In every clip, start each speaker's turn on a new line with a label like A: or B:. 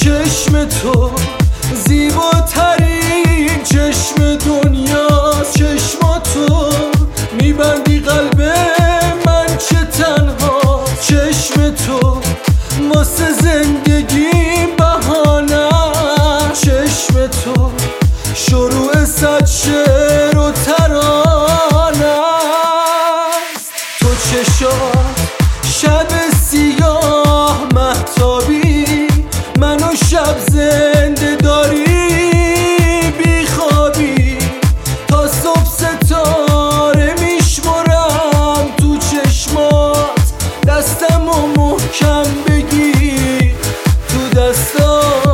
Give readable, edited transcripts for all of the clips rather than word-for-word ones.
A: چشم تو زیباترین چشم دنیاست. چشم تو میبندی قلب من چه تنها. چشم تو واسه زندگیم بهانه. چشم تو شروع صد شعر و ترانه است. تو چشات شب سیاه مهتابی منو شب زنده داری بی خوابی. تا صبح ستاره میشمرم تو چشمات. دستمو محکم بگیر تو دستات.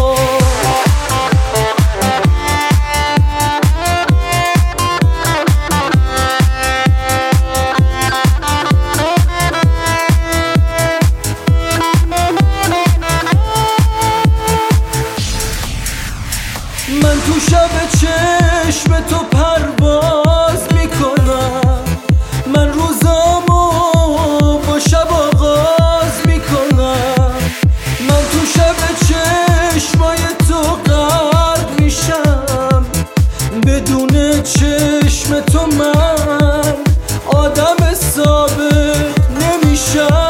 A: من تو شب چشم تو پرواز میکنم. من روزامو با شب آغاز میکنم. من تو شب چشمای تو غرق میشم. بدون چشم تو من آدم ثابت نمیشم.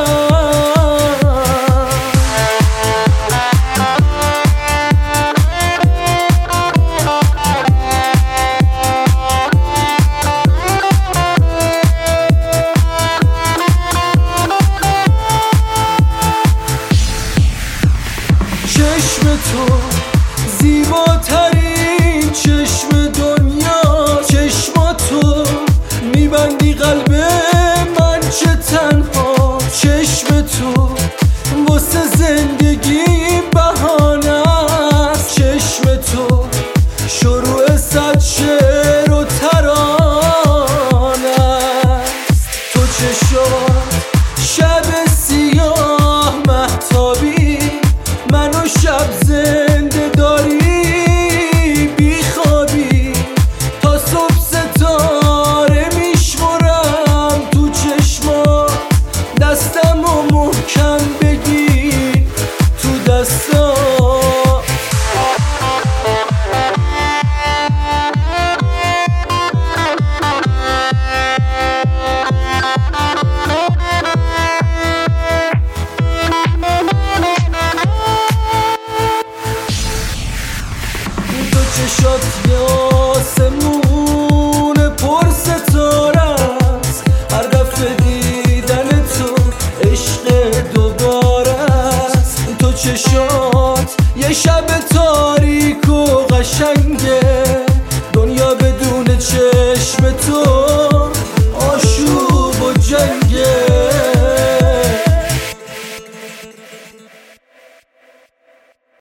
A: چشم تو زیباترین چشم دنیا. چشم تو میبندی قلب من چه تنها. چشم تو واسه زندگیم بهانه است. چشم تو شروع صد شعر و ترانه است. تو چشات شب سیاه مهتابی منو شب زنده داری بی خوابی. تا صبح ستاره میشمرم تو چشمات. دستمو محکم